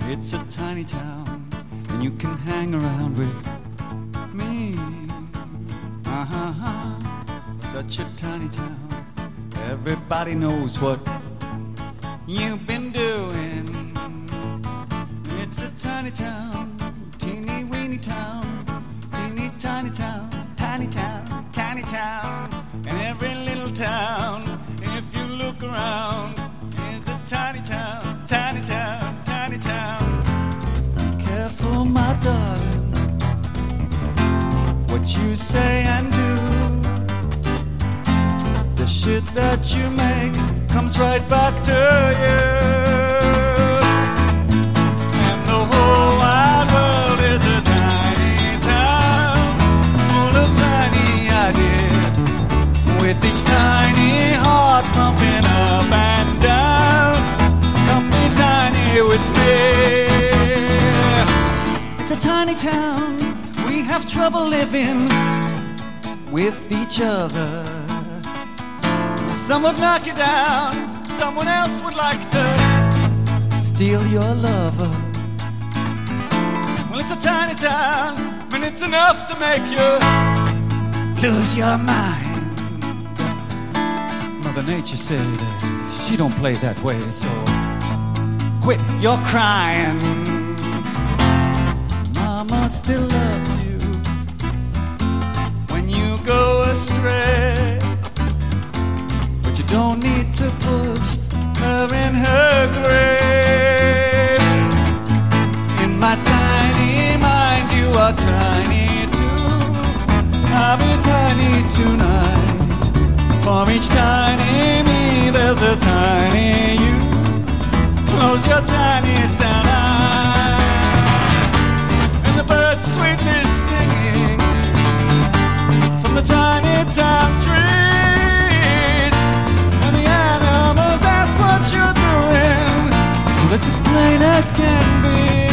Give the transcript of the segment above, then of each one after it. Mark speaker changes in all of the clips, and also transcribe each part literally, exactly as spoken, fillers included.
Speaker 1: It's a tiny town, and you can hang around with me. Uh-huh. Such a tiny town, everybody knows what you've been doing. It's a tiny town, teeny weeny town, teeny tiny town, tiny town, tiny town. And every little town, if you look around, is a tiny town, tiny town, tiny town. Be careful, my darling, what you say and do. The shit that you make comes right back to you. And the whole wide world is a tiny town, full of tiny ideas, with each tiny heart pumping up and down. Come be tiny with me. It's a tiny town, we have trouble living with each other. Some would knock you down, someone else would like to steal your lover. Well, it's a tiny town, and it's enough to make you lose your mind. Mother Nature said she don't play that way, so quit your crying. Mama still loves you when you go astray. You don't need to push her in her grave. In my tiny mind, you are tiny too. I'll be tiny tonight. For each tiny me, there's a tiny you. Close your tiny town eyes, and the birds sweetly singing from the tiny town tree. Ask what you're doing, well, it's as plain as can be.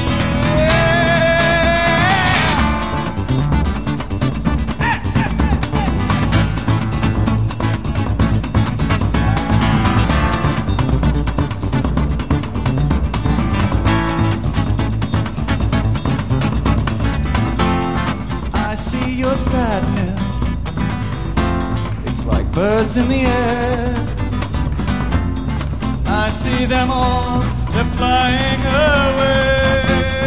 Speaker 1: I see your sadness, it's like birds in the air. I see them all, they're flying away.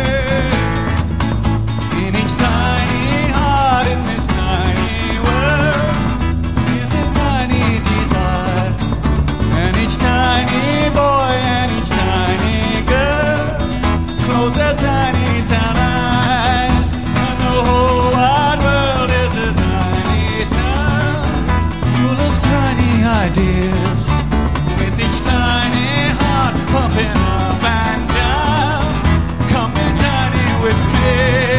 Speaker 1: In each tiny heart, in this tiny world, is a tiny desire. And each tiny boy and each tiny girl close their tiny town eyes. And the whole wide world is a tiny town, full of tiny ideas, with each tiny heart pumping up and down. Come be tiny with me.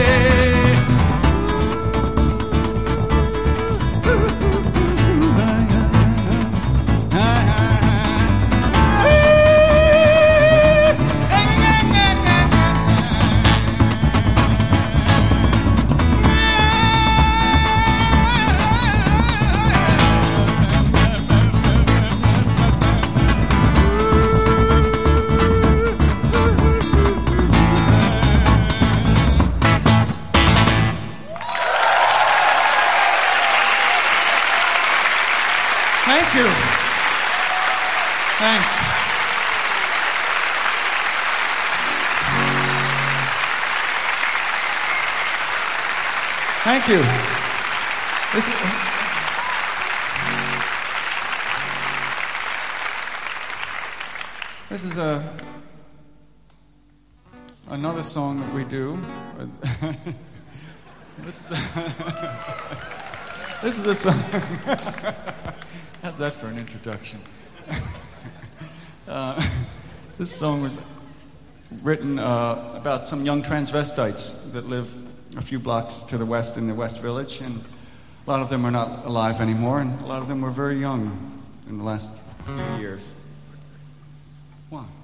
Speaker 1: Thank you. Thanks. Thank you. This is, this is a another song that we do. This is a, this is a song. How's that for an introduction? uh, this song was written uh, about some young transvestites that live a few blocks to the west in the West Village, and a lot of them are not alive anymore, and a lot of them were very young in the last few years. One.